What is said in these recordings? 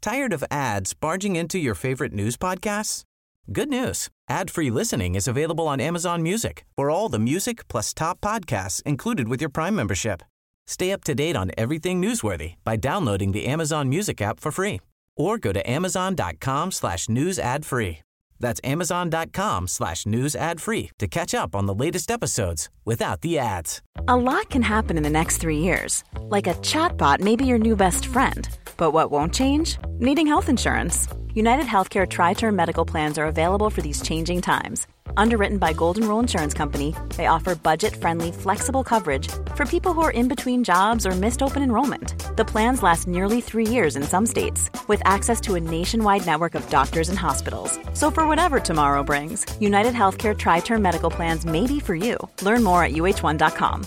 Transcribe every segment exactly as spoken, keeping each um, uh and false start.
Tired of ads barging into your favorite news podcasts? Good news. Ad-free listening is available on Amazon Music for all the music plus top podcasts included with your Prime membership. Stay up to date on everything newsworthy by downloading the Amazon Music app for free or go to amazon.com slash news ad free. That's amazon.com slash news ad free to catch up on the latest episodes without the ads. A lot can happen in the next three years. Like a chatbot may be your new best friend. But what won't change? Needing health insurance. United Healthcare Tri-Term Medical Plans are available for these changing times. Underwritten by Golden Rule Insurance Company, they offer budget-friendly, flexible coverage for people who are in between jobs or missed open enrollment. The plans last nearly three years in some states, with access to a nationwide network of doctors and hospitals. So for whatever tomorrow brings, United Healthcare Tri-Term Medical Plans may be for you. Learn more at U H one dot com.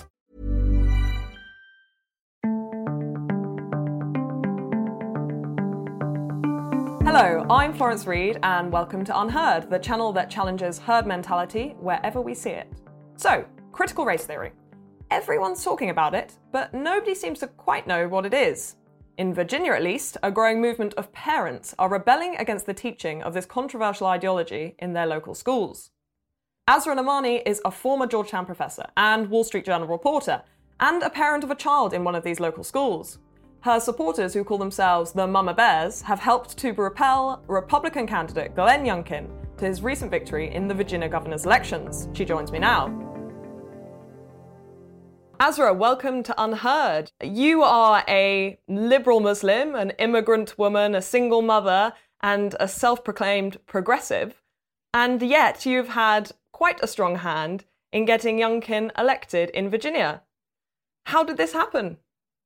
Hello, I'm Florence Reed, and welcome to Unheard, the channel that challenges herd mentality wherever we see it. So, critical race theory. Everyone's talking about it, but nobody seems to quite know what it is. In Virginia, at least, a growing movement of parents are rebelling against the teaching of this controversial ideology in their local schools. Azra Nomani is a former Georgetown professor and Wall Street Journal reporter, and a parent of a child in one of these local schools. Her supporters, who call themselves the Mama Bears, have helped to repel Republican candidate Glenn Youngkin to his recent victory in the Virginia governor's elections. She joins me now. Azra, welcome to Unheard. You are a liberal Muslim, an immigrant woman, a single mother, and a self-proclaimed progressive. And yet you've had quite a strong hand in getting Youngkin elected in Virginia. How did this happen?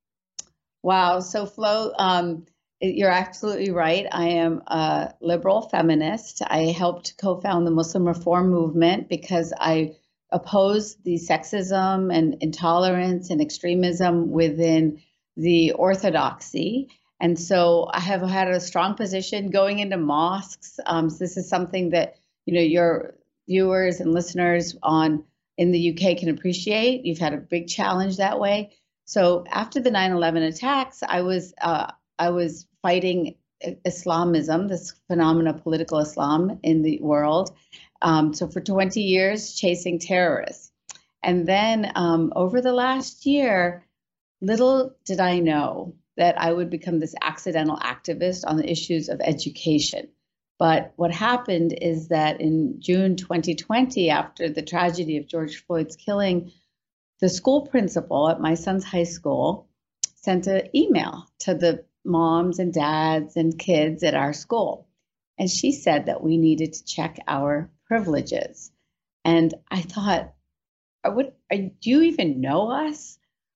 Wow. So Flo, um, you're absolutely right. I am a liberal feminist. I helped co-found the Muslim Reform Movement because I oppose the sexism and intolerance and extremism within the orthodoxy. And so I have had a strong position going into mosques. Um, so this is something that, you know, your viewers and listeners on in the U K can appreciate. You've had a big challenge that way. So after the nine eleven attacks, I was uh, I was fighting Islamism, this phenomena, political Islam in the world. Um, so for twenty years, chasing terrorists. And then um, over the last year, little did I know that I would become this accidental activist on the issues of education. But what happened is that in June twenty twenty, after the tragedy of George Floyd's killing, the school principal at my son's high school sent an email to the moms and dads and kids at our school. And she said that we needed to check our privileges. And I thought, what, are, do you even know us?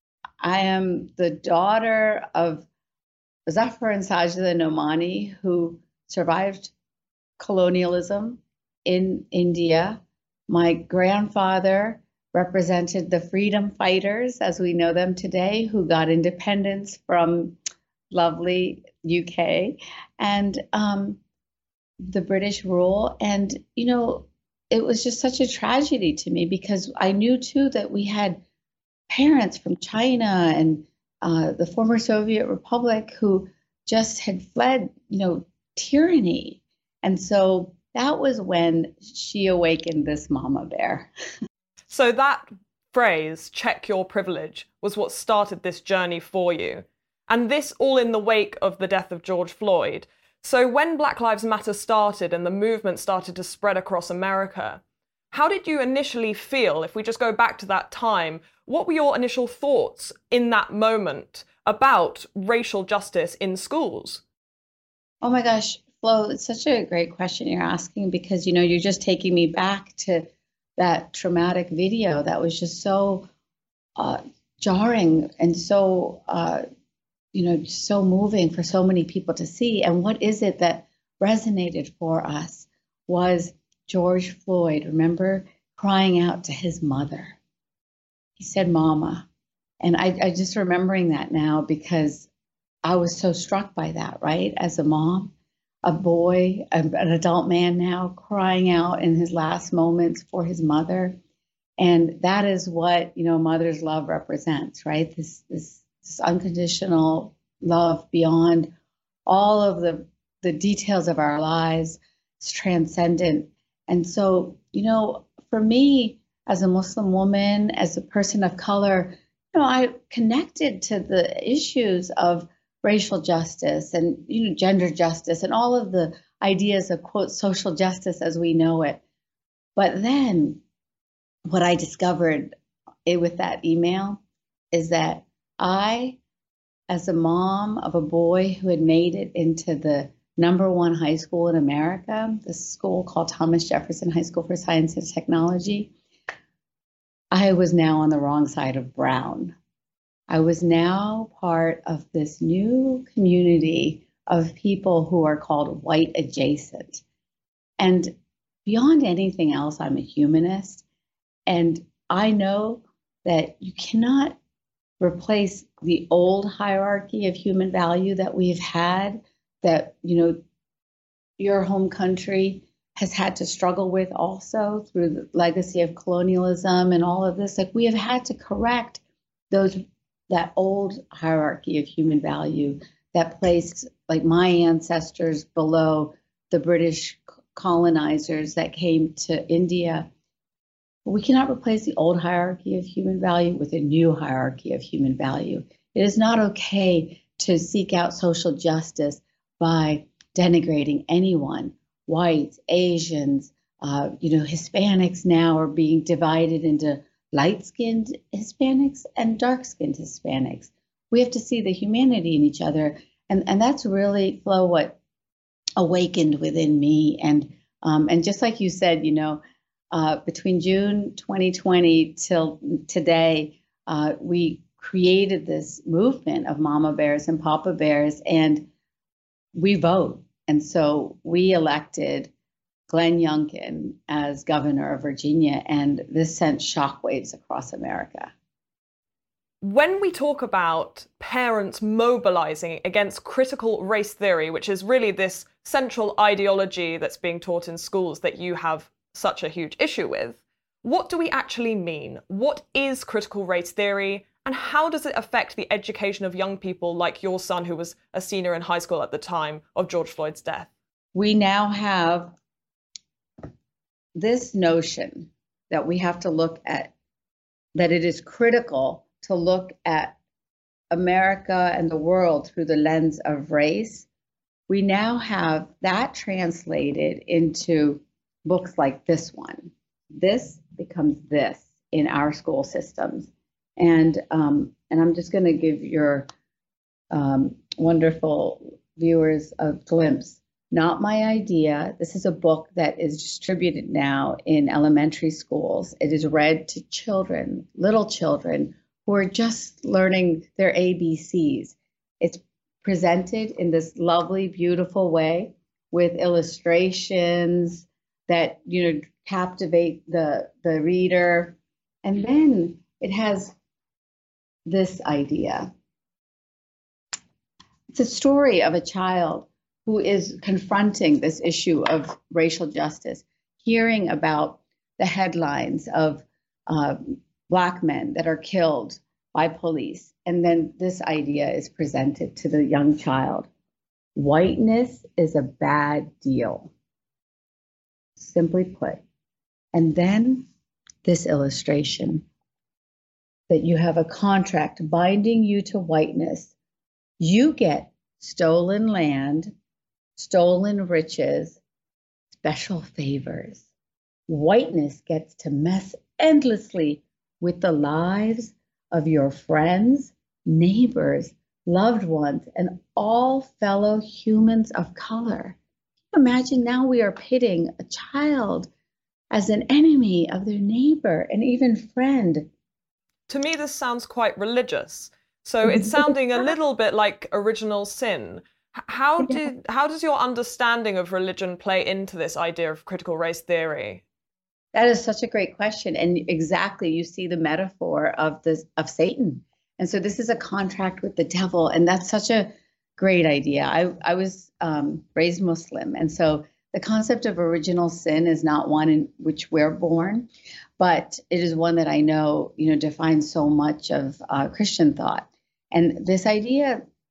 I am the daughter of Zafar and Sajida Nomani, who survived colonialism in India. My grandfather represented the freedom fighters, as we know them today, who got independence from lovely U K and um, the British rule. And, you know, it was just such a tragedy to me because I knew, too, that we had parents from China and uh, the former Soviet Republic who just had fled, you know, tyranny. And so that was when she awakened this mama bear. So that phrase, check your privilege, was what started this journey for you. And this all in the wake of the death of George Floyd. So when Black Lives Matter started and the movement started to spread across America, how did you initially feel, if we just go back to that time, what were your initial thoughts in that moment about racial justice in schools? Oh my gosh, Flo, it's such a great question you're asking because, you know, you're just taking me back to that traumatic video that was just so uh, jarring and so, uh, you know, so moving for so many people to see. And what is it that resonated for us was George Floyd, remember, crying out to his mother. He said, Mama. And I, I just remembering that now because I was so struck by that, right? As a mom, a boy, an adult man now crying out in his last moments for his mother. And that is what, you know, mother's love represents, right? This, this, this unconditional love beyond all of the, the details of our lives. It's transcendent. And so, you know, for me, as a Muslim woman, as a person of color, you know, I connected to the issues of racial justice and, you know, gender justice and all of the ideas of, quote, social justice as we know it. But then what I discovered it, with that email is that I, as a mom of a boy who had made it into the number one high school in America, this school called Thomas Jefferson High School for Science and Technology, I was now on the wrong side of brown. I was now part of this new community of people who are called white adjacent. And beyond anything else, I'm a humanist. And I know that you cannot replace the old hierarchy of human value that we've had, that, you know, your home country has had to struggle with also through the legacy of colonialism and all of this. Like, we have had to correct those, that old hierarchy of human value that placed, like, my ancestors below the British colonizers that came to India. We cannot replace the old hierarchy of human value with a new hierarchy of human value. It is not okay to seek out social justice by denigrating anyone. Whites, Asians, uh, you know, Hispanics now are being divided into light-skinned Hispanics and dark-skinned Hispanics. We have to see the humanity in each other. And, and that's really, Flo, what awakened within me. And, um, and just like you said, you know, uh, between June twenty twenty till today, uh, we created this movement of mama bears and papa bears, and we vote. And so we elected Glenn Youngkin as governor of Virginia, and this sent shockwaves across America. When we talk about parents mobilizing against critical race theory, which is really this central ideology that's being taught in schools that you have such a huge issue with, what do we actually mean? What is critical race theory? And how does it affect the education of young people like your son, who was a senior in high school at the time of George Floyd's death? We now have this notion that we have to look at, that it is critical to look at America and the world through the lens of race. We now have that translated into books like this one. This becomes this in our school systems. And um, and I'm just going to give your um, wonderful viewers a glimpse. Not my idea. This is a book that is distributed now in elementary schools. It is read to children, little children, who are just learning their A B Cs. It's presented in this lovely, beautiful way with illustrations that, you know, captivate the, the reader. And then it has this idea. It's a story of a child who is confronting this issue of racial justice, hearing about the headlines of uh, Black men that are killed by police. And then this idea is presented to the young child. Whiteness is a bad deal, simply put. And then this illustration, that you have a contract binding you to whiteness. You get stolen land, stolen riches, special favors. Whiteness gets to mess endlessly with the lives of your friends, neighbors, loved ones, and all fellow humans of color. Imagine now we are pitting a child as an enemy of their neighbor and even friend. To me, this sounds quite religious. So it's sounding a little bit like original sin. How did how does your understanding of religion play into this idea of critical race theory? That is such a great question. And exactly, you see the metaphor of this of Satan. And so this is a contract with the devil. And that's such a great idea. I, I was um, raised Muslim. And so the concept of original sin is not one in which we're born, but it is one that I know, you know, defines so much of uh, Christian thought. And this idea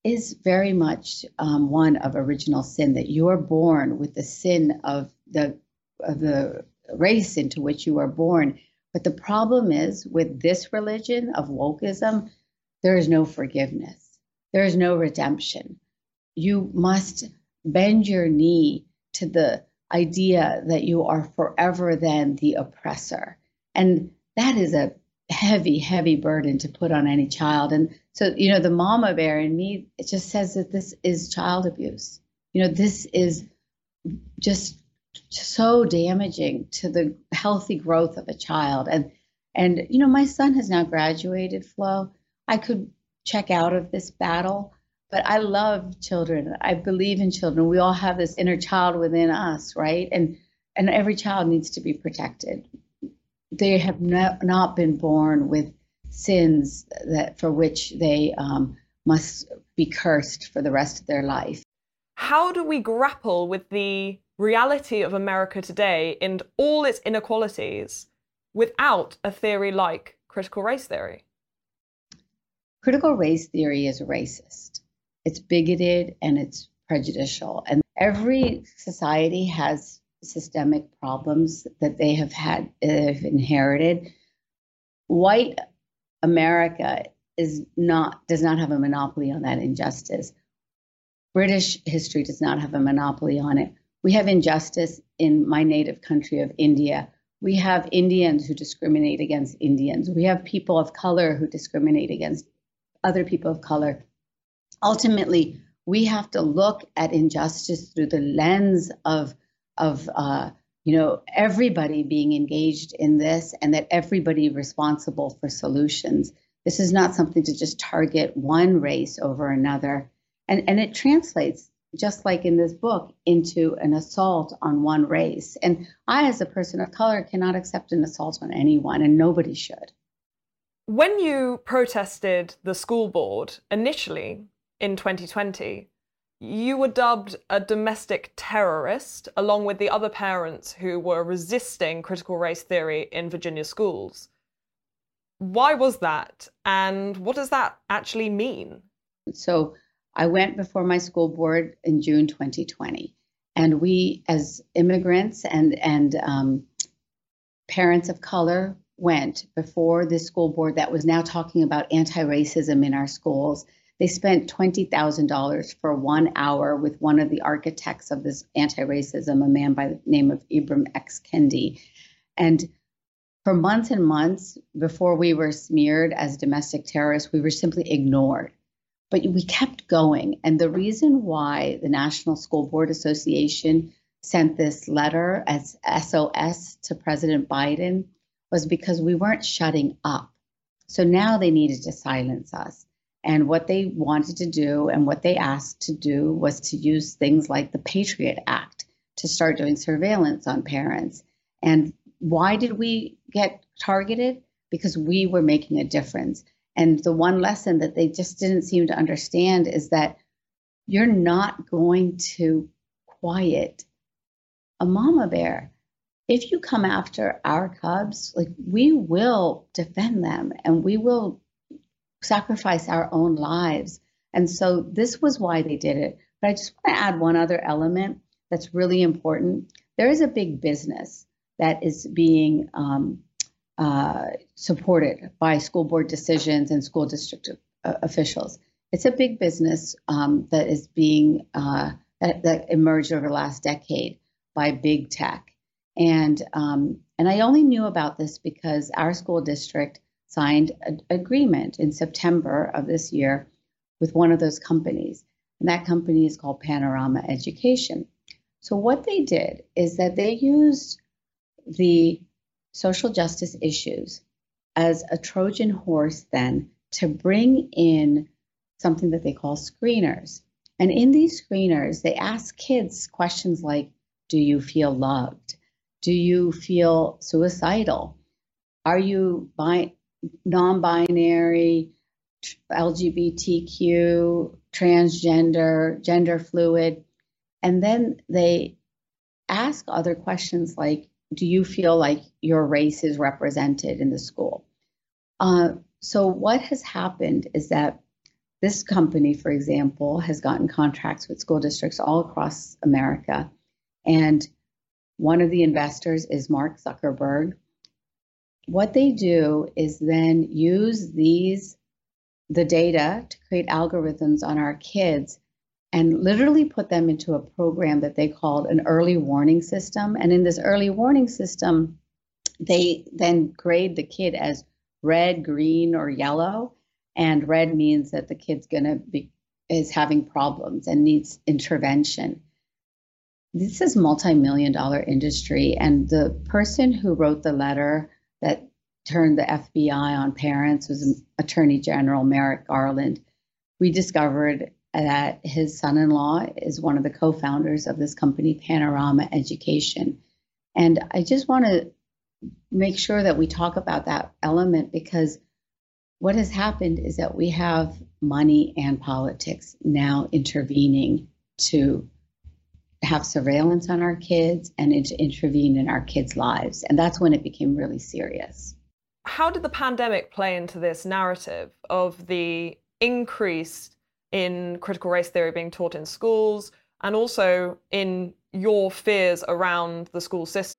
is very much um, one of original sin, that you are born with the sin of the of the race into which you are born. But the problem is, with this religion of wokeism, there is no forgiveness. There is no redemption. You must bend your knee to the idea that you are forever then the oppressor. And that is a heavy, heavy burden to put on any child. And so, you know, the mama bear in me, it just says that this is child abuse. You know, this is just so damaging to the healthy growth of a child. And, and, you know, my son has now graduated, Flo. I could check out of this battle, but I love children. I believe in children. We all have this inner child within us, right? And, and every child needs to be protected. They have no, not been born with sins that for which they um, must be cursed for the rest of their life. How do we grapple with the reality of America today and all its inequalities without a theory like critical race theory? Critical race theory is racist. It's bigoted and it's prejudicial. And every society has systemic problems that they have had, uh, inherited. White America is not does not have a monopoly on that injustice. British history does not have a monopoly on it. We have injustice in my native country of India. We have Indians who discriminate against Indians. We have people of color who discriminate against other people of color. Ultimately, we have to look at injustice through the lens of of uh, you know, everybody being engaged in this, and that everybody responsible for solutions. This is not something to just target one race over another. And, and it translates, just like in this book, into an assault on one race. And I, as a person of color, cannot accept an assault on anyone, and nobody should. When you protested the school board initially in twenty twenty, you were dubbed a domestic terrorist, along with the other parents who were resisting critical race theory in Virginia schools. Why was that? And what does that actually mean? So I went before my school board in June twenty twenty. And we, as immigrants and, and um, parents of color, went before this school board that was now talking about anti-racism in our schools. They spent twenty thousand dollars for one hour with one of the architects of this anti-racism, a man by the name of Ibram X. Kendi. And for months and months before we were smeared as domestic terrorists, we were simply ignored. But we kept going. And the reason why the National School Board Association sent this letter as S O S to President Biden was because we weren't shutting up. So now they needed to silence us. And what they wanted to do and what they asked to do was to use things like the Patriot Act to start doing surveillance on parents. And why did we get targeted? Because we were making a difference. And the one lesson that they just didn't seem to understand is that you're not going to quiet a mama bear. If you come after our cubs, like, we will defend them and we will sacrifice our own lives. And so this was why they did it. But I just want to add one other element that's really important. There is a big business that is being um, uh, supported by school board decisions and school district uh, officials. It's a big business um, that is being, uh, that, that emerged over the last decade by big tech. And, um, and I only knew about this because our school district signed an agreement in September of this year with one of those companies. And that company is called Panorama Education. So what they did is that they used the social justice issues as a Trojan horse then to bring in something that they call screeners. And in these screeners, they ask kids questions like, do you feel loved? Do you feel suicidal? Are you bi- non-binary, L G B T Q, transgender, gender fluid? And then they ask other questions like, do you feel like your race is represented in the school? Uh, so what has happened is that this company, for example, has gotten contracts with school districts all across America. And one of the investors is Mark Zuckerberg. What they do is then use these, the data to create algorithms on our kids and literally put them into a program that they called an early warning system. And in this early warning system, they then grade the kid as red, green, or yellow. And red means that the kid's going to be, is having problems and needs intervention. This is multi-million dollar industry. And the person who wrote the letter that turned the F B I on parents was Attorney General Merrick Garland. We discovered that his son-in-law is one of the co-founders of this company, Panorama Education. And I just want to make sure that we talk about that element, because what has happened is that we have money and politics now intervening to have surveillance on our kids and to intervene in our kids' lives. And that's when it became really serious. How did the pandemic play into this narrative of the increase in critical race theory being taught in schools, and also in your fears around the school system?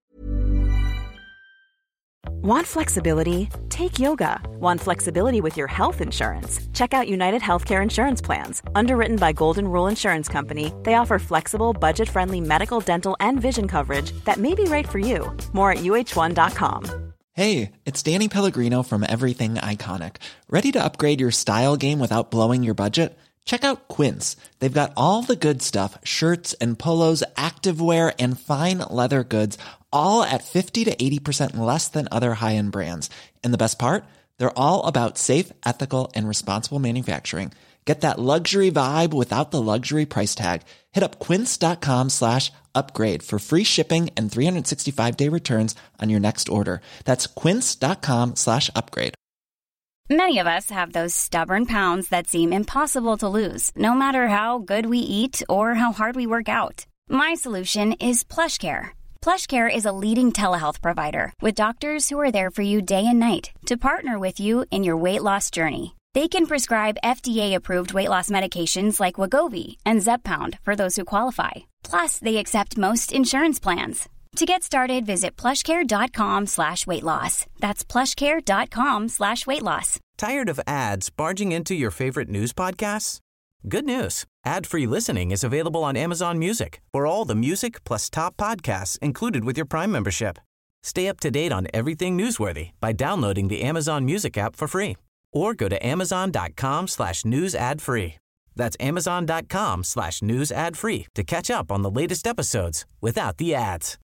Want flexibility? Take yoga. Want flexibility with your health insurance? Check out United Healthcare Insurance Plans. Underwritten by Golden Rule Insurance Company, they offer flexible, budget-friendly medical, dental, and vision coverage that may be right for you. More at U H one dot com. Hey, it's Danny Pellegrino from Everything Iconic. Ready to upgrade your style game without blowing your budget? Check out Quince. They've got all the good stuff, shirts and polos, activewear, and fine leather goods, all at fifty to eighty percent less than other high-end brands. And the best part? They're all about safe, ethical, and responsible manufacturing. Get that luxury vibe without the luxury price tag. Hit up quince.com slash upgrade for free shipping and three sixty-five day returns on your next order. That's quince.com slash upgrade. Many of us have those stubborn pounds that seem impossible to lose, no matter how good we eat or how hard we work out. My solution is PlushCare. PlushCare is a leading telehealth provider with doctors who are there for you day and night to partner with you in your weight loss journey. They can prescribe F D A-approved weight loss medications like Wegovy and Zepbound for those who qualify. Plus, they accept most insurance plans. To get started, visit plushcare.com slash weight loss. That's plushcare.com slash weight loss. Tired of ads barging into your favorite news podcasts? Good news. Ad-free listening is available on Amazon Music for all the music plus top podcasts included with your Prime membership. Stay up to date on everything newsworthy by downloading the Amazon Music app for free, or go to amazon.com slash news ad free. That's amazon.com slash news ad free to catch up on the latest episodes without the ads.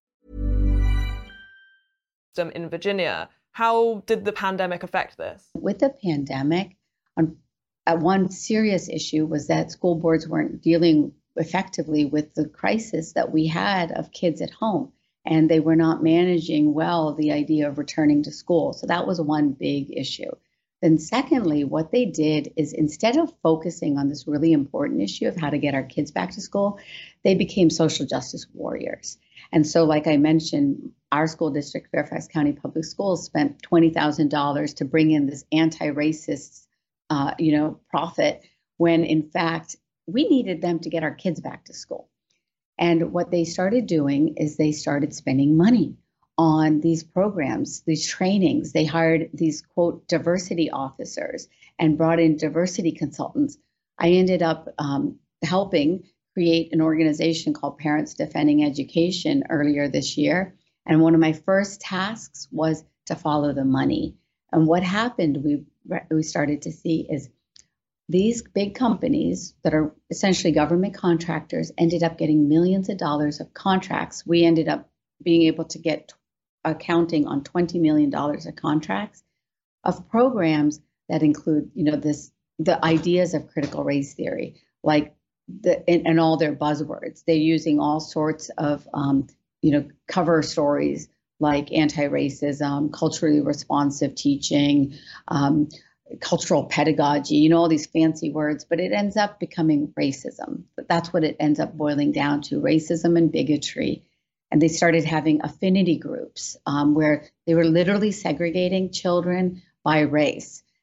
In Virginia, how did the pandemic affect this? With the pandemic, um, uh, one serious issue was that school boards weren't dealing effectively with the crisis that we had of kids at home, and they were not managing well the idea of returning to school. So that was one big issue. Then secondly, what they did is instead of focusing on this really important issue of how to get our kids back to school, they became social justice warriors. And so, like I mentioned, our school district, Fairfax County Public Schools, spent twenty thousand dollars to bring in this anti-racist, uh, you know, profit, when in fact, we needed them to get our kids back to school. And what they started doing is they started spending money on these programs, these trainings. They hired these, quote, diversity officers and brought in diversity consultants. I ended up um, helping create an organization called Parents Defending Education earlier this year. And one of my first tasks was to follow the money. And what happened, we we started to see is these big companies that are essentially government contractors ended up getting millions of dollars of contracts. We ended up being able to get accounting on twenty million dollars of contracts of programs that include, you know, this the ideas of critical race theory, like the and, and all their buzzwords. They're using all sorts of, um, you know, cover stories like anti-racism, culturally responsive teaching, um, cultural pedagogy, you know, all these fancy words, but it ends up becoming racism. But that's what it ends up boiling down to, racism and bigotry. And they started having affinity groups um, where they were literally segregating children by race.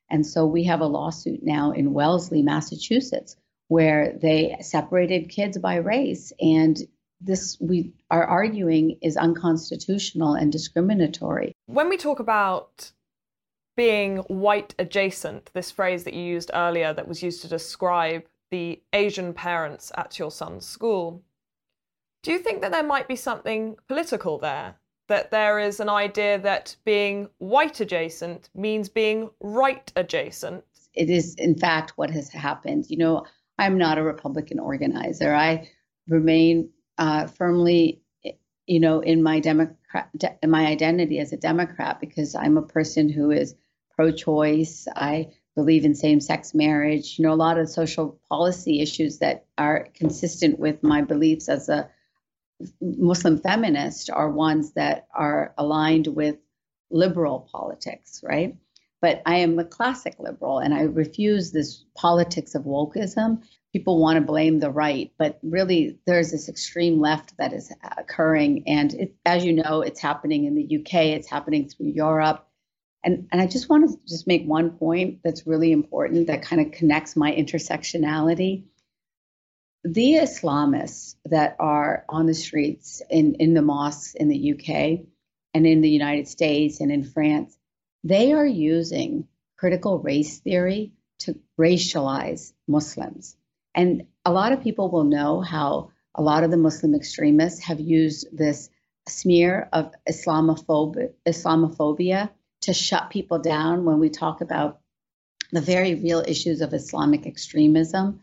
And so we have a lawsuit now in Wellesley, Massachusetts, where they separated kids by race. And this, we are arguing, is unconstitutional and discriminatory. When we talk about being white adjacent, this phrase that you used earlier that was used to describe the Asian parents at your son's school, do you think that there might be something political there? That there is an idea that being white adjacent means being right adjacent? It is, in fact, what has happened. You know, I'm not a Republican organizer. I remain uh, firmly, you know, in my Democrat, de- my identity as a Democrat, because I'm a person who is pro-choice. I believe in same-sex marriage. You know, a lot of social policy issues that are consistent with my beliefs as a Muslim feminist are ones that are aligned with liberal politics, right? But I am a classic liberal, and I refuse this politics of wokeism. People want to blame the right, but really there's this extreme left that is occurring. And it, as you know, it's happening in the U K, it's happening through Europe. And, and I just want to just make one point that's really important that kind of connects my intersectionality. The Islamists that are on the streets in, in the mosques in the U K and in the United States and in France, they are using critical race theory to racialize Muslims. And a lot of people will know how a lot of the Muslim extremists have used this smear of Islamophob- Islamophobia to shut people down when we talk about the very real issues of Islamic extremism.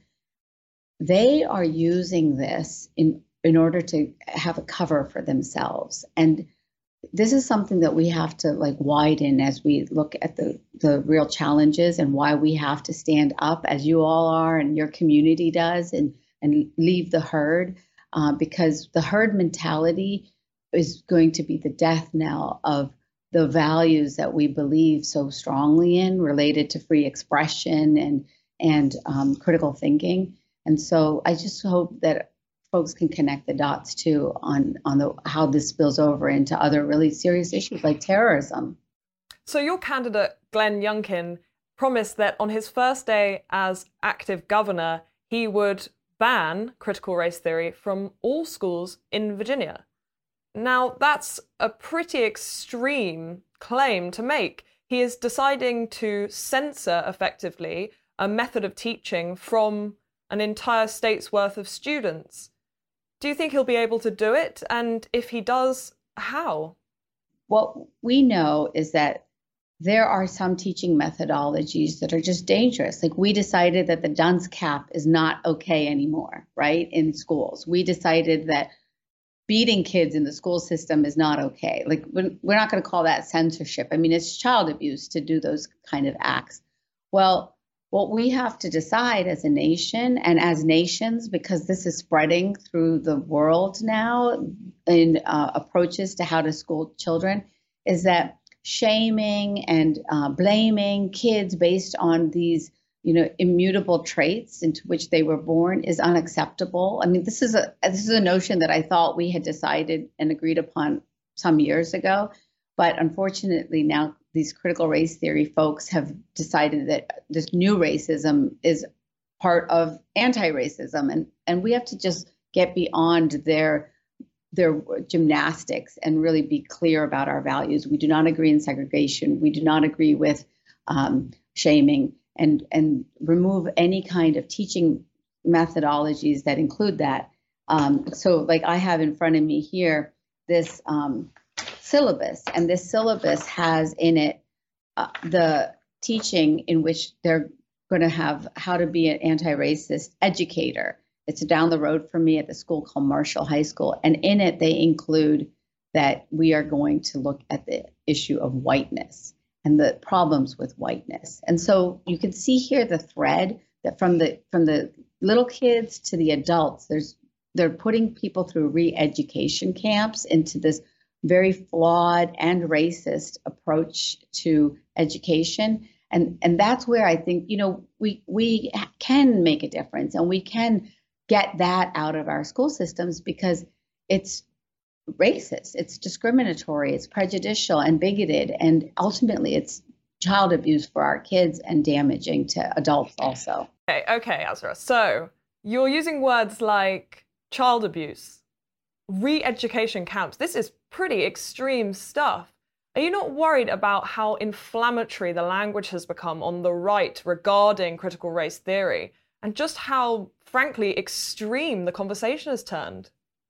They are using this in, in order to have a cover for themselves. And this is something that we have to like widen as we look at the, the real challenges and why we have to stand up, as you all are and your community does, and, and leave the herd, uh, because the herd mentality is going to be the death knell of the values that we believe so strongly in, related to free expression and, and um, critical thinking. And so I just hope that folks can connect the dots too on, on the how this spills over into other really serious issues like terrorism. So your candidate, Glenn Youngkin, promised that on his first day as active governor, he would ban critical race theory from all schools in Virginia. Now, that's a pretty extreme claim to make. He is deciding to censor, effectively, a method of teaching from an entire state's worth of students. Do you think he'll be able to do it? And if he does, how? What we know is that there are some teaching methodologies that are just dangerous. Like, we decided that the dunce cap is not okay anymore, right, in schools. We decided that beating kids in the school system is not okay. Like, we're not going to call that censorship. I mean, it's child abuse to do those kind of acts. Well, what we have to decide as a nation and as nations, because this is spreading through the world now in uh, approaches to how to school children, is that shaming and uh, blaming kids based on these, you know, immutable traits into which they were born is unacceptable. I mean, this is a this is a notion that I thought we had decided and agreed upon some years ago, but unfortunately now these critical race theory folks have decided that this new racism is part of anti-racism, and and we have to just get beyond their their gymnastics and really be clear about our values. We do not agree in segregation. We do not agree with um, shaming, and and remove any kind of teaching methodologies that include that. Um, so, like, I have in front of me here this um, syllabus, and this syllabus has in it uh, the teaching in which they're going to have how to be an anti-racist educator. It's down the road from me at the school called Marshall High School, and in it they include that we are going to look at the issue of whiteness and the problems with whiteness. And so you can see here the thread that from the from the little kids to the adults, there's they're putting people through re-education camps into this very flawed and racist approach to education. And, and that's where I think, you know, we we can make a difference, and we can get that out of our school systems, because it's racist, it's discriminatory, it's prejudicial and bigoted, and ultimately it's child abuse for our kids and damaging to adults also. Okay, okay, Azra. So you're using words like child abuse, re-education camps. This is pretty extreme stuff. Are you not worried about how inflammatory the language has become on the right regarding critical race theory, and just how, frankly, extreme the conversation has turned?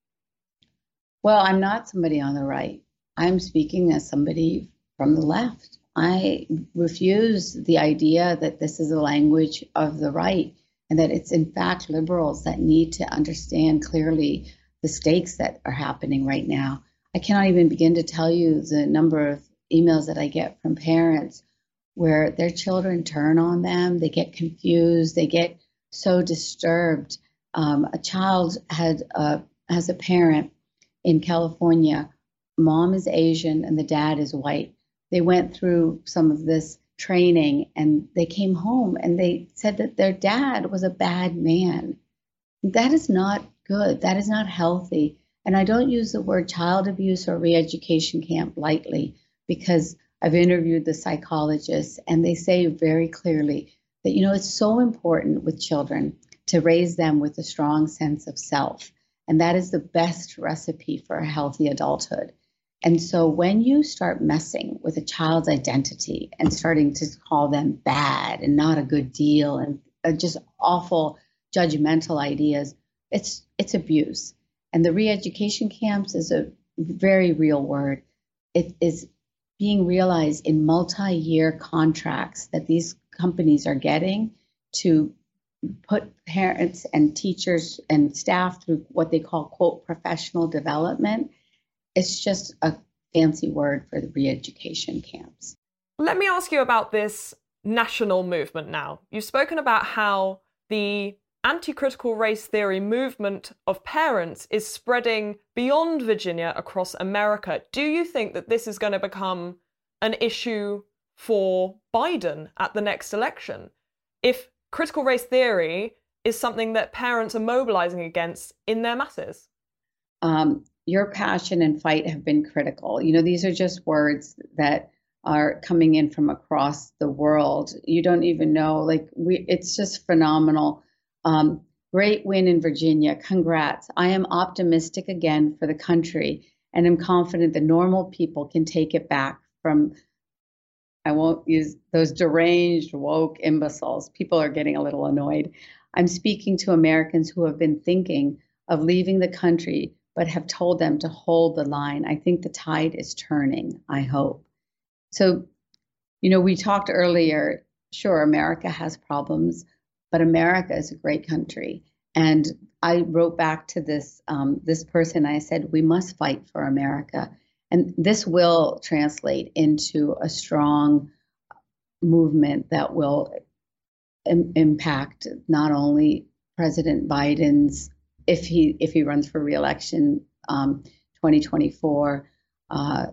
Well, I'm not somebody on the right. I'm speaking as somebody from the left. I refuse the idea that this is a language of the right and that it's in fact liberals that need to understand clearly the stakes that are happening right now. I cannot even begin to tell you the number of emails that I get from parents where their children turn on them, they get confused, they get so disturbed. Um, a child had a, has a parent in California. Mom is Asian and the dad is white. They went through some of this training and they came home and they said that their dad was a bad man. That is not good. That is not healthy. And I don't use the word child abuse or re-education camp lightly because I've interviewed the psychologists and they say very clearly that, you know, it's so important with children to raise them with a strong sense of self. And that is the best recipe for a healthy adulthood. And so when you start messing with a child's identity and starting to call them bad and not a good deal and uh, just awful judgmental ideas, it's it's abuse. And the re-education camps is a very real word. It is being realized in multi-year contracts that these companies are getting to put parents and teachers and staff through what they call, quote, professional development. It's just a fancy word for the re-education camps. Let me ask you about this national movement now. You've spoken about how the anti-critical race theory movement of parents is spreading beyond Virginia across America. Do you think that this is going to become an issue for Biden at the next election? If critical race theory is something that parents are mobilizing against in their masses? Um, your passion and fight have been critical. You know, these are just words that are coming in from across the world. You don't even know, like, we, it's just phenomenal. Um, great win in Virginia. Congrats. I am optimistic again for the country and am confident that normal people can take it back from, I won't use those deranged, woke imbeciles. People are getting a little annoyed. I'm speaking to Americans who have been thinking of leaving the country, but have told them to hold the line. I think the tide is turning, I hope. So, you know, we talked earlier, sure, America has problems, but America is a great country. And I wrote back to this um, this person, I said, we must fight for America. And this will translate into a strong movement that will im- impact not only President Biden's, if he if he runs for re-election um, twenty twenty-four, uh,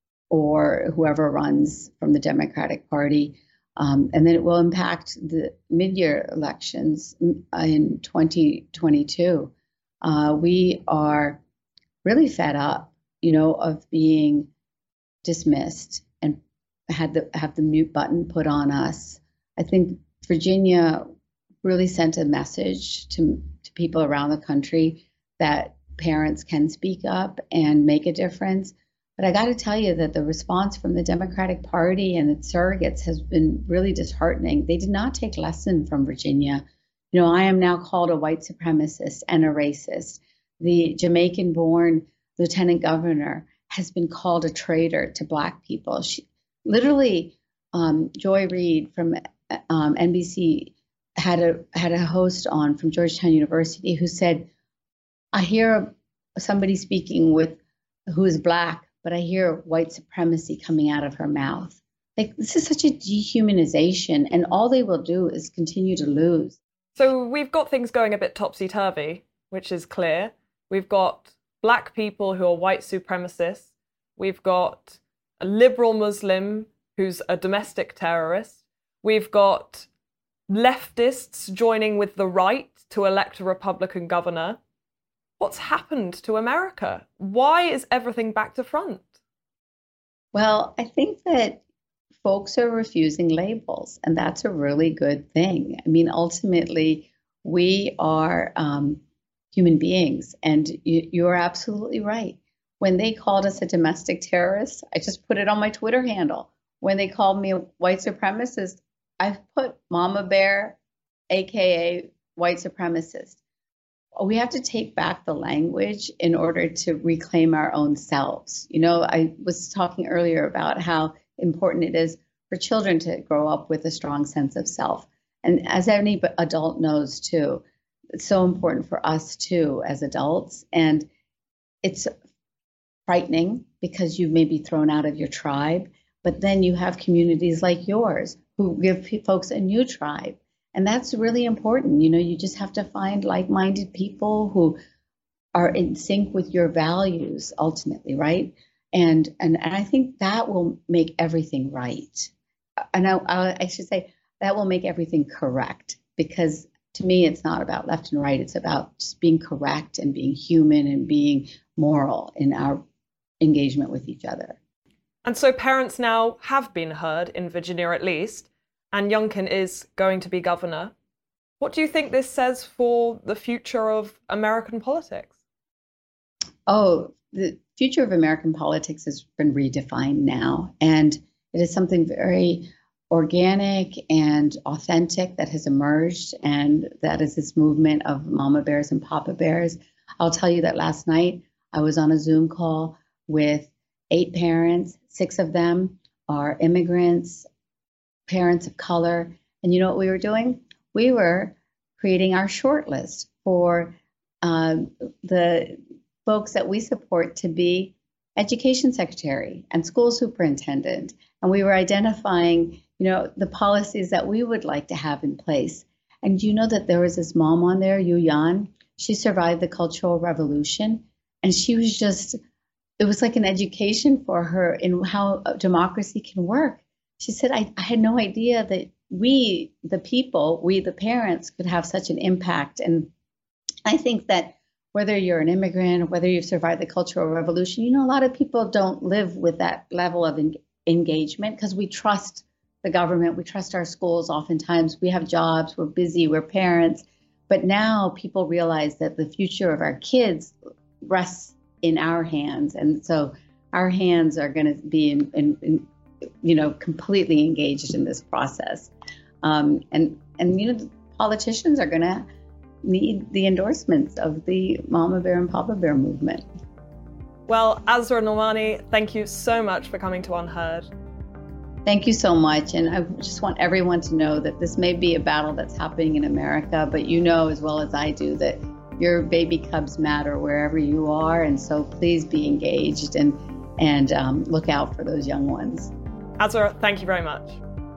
or whoever runs from the Democratic Party, um, and then it will impact the mid-year elections in twenty twenty-two. Uh, we are really fed up, you know, of being dismissed and had the have the mute button put on us. I think Virginia really sent a message to, to people around the country that parents can speak up and make a difference. But I got to tell you that the response from the Democratic Party and its surrogates has been really disheartening. They did not take lesson from Virginia. You know, I am now called a white supremacist and a racist. The Jamaican-born lieutenant governor has been called a traitor to Black people. She, literally, um, Joy Reid from um, N B C had a had a host on from Georgetown University who said, I hear somebody speaking with who is Black, but I hear white supremacy coming out of her mouth. Like, this is such a dehumanization, and all they will do is continue to lose. So we've got things going a bit topsy-turvy, which is clear. We've got Black people who are white supremacists. We've got a liberal Muslim who's a domestic terrorist. We've got leftists joining with the right to elect a Republican governor. What's happened to America? Why is everything back to front? Well, I think that folks are refusing labels, and that's a really good thing. I mean, ultimately, we are um, human beings, and you, you're absolutely right. When they called us a domestic terrorist, I just put it on my Twitter handle. When they called me a white supremacist, I put Mama Bear, A K A white supremacist. We have to take back the language in order to reclaim our own selves. You know, I was talking earlier about how important it is for children to grow up with a strong sense of self. And as any adult knows too, it's so important for us too as adults. And it's frightening because you may be thrown out of your tribe, but then you have communities like yours who give folks a new tribe. And that's really important. You know, you just have to find like-minded people who are in sync with your values ultimately, right? And and, and I think that will make everything right. And I, I should say that will make everything correct, because to me, it's not about left and right. It's about just being correct and being human and being moral in our engagement with each other. And so parents now have been heard, in Virginia at least, and Youngkin is going to be governor. What do you think this says for the future of American politics? Oh, the future of American politics has been redefined now, and it is something very organic and authentic that has emerged, and that is this movement of mama bears and papa bears. I'll tell you that last night I was on a Zoom call with eight parents. Six of them are immigrants, parents of color. And you know what we were doing? We were creating our short list for uh, the folks that we support to be education secretary and school superintendent. And we were identifying, you know, the policies that we would like to have in place. And you know that there was this mom on there, Yu Yan. She survived the Cultural Revolution. And she was just, it was like an education for her in how democracy can work. She said, I, I had no idea that we, the people, we, the parents, could have such an impact. And I think that whether you're an immigrant, whether you've survived the Cultural Revolution, you know, a lot of people don't live with that level of en- engagement because we trust the government, we trust our schools. Oftentimes we have jobs, we're busy, we're parents. But now people realize that the future of our kids rests in our hands. And so our hands are going to be in, in, in you know, completely engaged in this process. Um, and, and, you know, politicians are going to need the endorsements of the Mama Bear and Papa Bear movement. Well, Azra Normani, thank you so much for coming to Unheard. Thank you so much. And I just want everyone to know that this may be a battle that's happening in America, but you know as well as I do that your baby cubs matter wherever you are. And so please be engaged and, and um, look out for those young ones. Azra, thank you very much.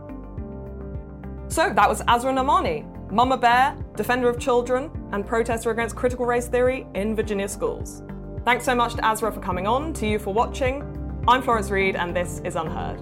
So that was Azra Normani, Mama Bear, defender of children, and protester against critical race theory in Virginia schools. Thanks so much to Azra for coming on, to you for watching. I'm Florence Reed, and this is Unheard.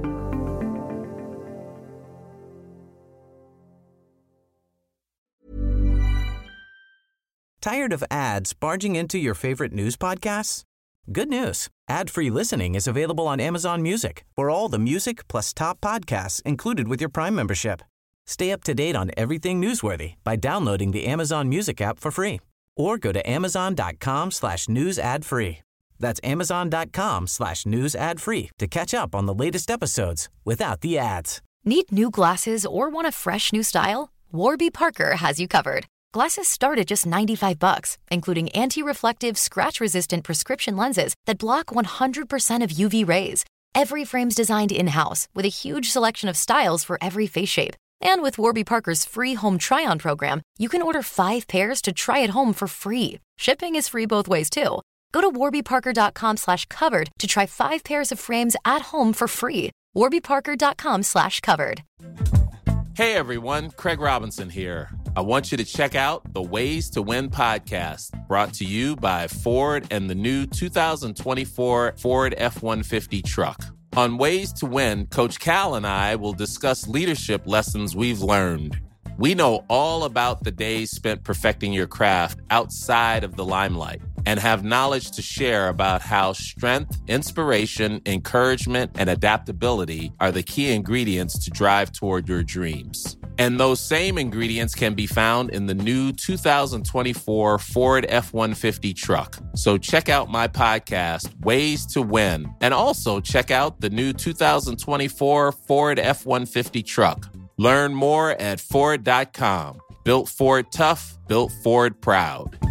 Tired of ads barging into your favorite news podcasts? Good news. Ad-free listening is available on Amazon Music for all the music plus top podcasts included with your Prime membership. Stay up to date on everything newsworthy by downloading the Amazon Music app for free or go to amazon.com slash news ad free. That's amazon.com slash news ad free to catch up on the latest episodes without the ads. Need new glasses or want a fresh new style? Warby Parker has you covered. Glasses start at just ninety-five bucks, including anti-reflective, scratch-resistant prescription lenses that block one hundred percent of U V rays. Every frame's designed in-house with a huge selection of styles for every face shape. And with Warby Parker's free home try-on program, you can order five pairs to try at home for free. Shipping is free both ways, too. Go to warbyparker.com slash covered to try five pairs of frames at home for free. warbyparker.com slash covered. Hey, everyone. Craig Robinson here. I want you to check out the Ways to Win podcast, brought to you by Ford and the new two thousand twenty-four Ford F one fifty truck. On Ways to Win, Coach Cal and I will discuss leadership lessons we've learned. We know all about the days spent perfecting your craft outside of the limelight. and have knowledge to share about how strength, inspiration, encouragement, and adaptability are the key ingredients to drive toward your dreams. And those same ingredients can be found in the new two thousand twenty-four Ford F one fifty truck. So check out my podcast, Ways to Win, and also check out the new two thousand twenty-four Ford F one fifty truck. Learn more at Ford dot com. Built Ford tough, built Ford proud.